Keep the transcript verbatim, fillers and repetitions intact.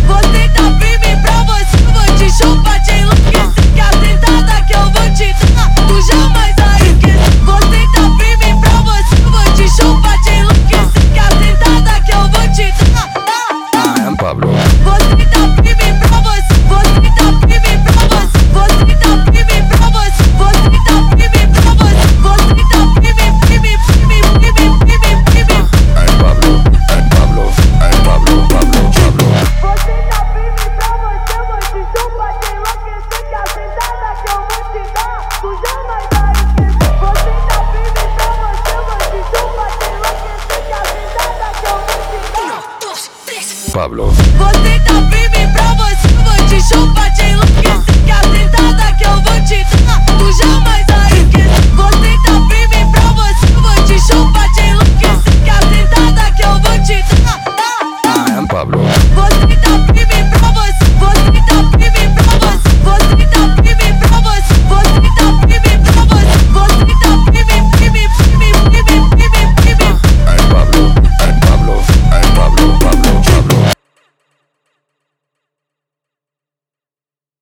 Você tá firme pra você, vou te chupar, te enlouquecer. Que a sentada que eu vou te dar, tu jamais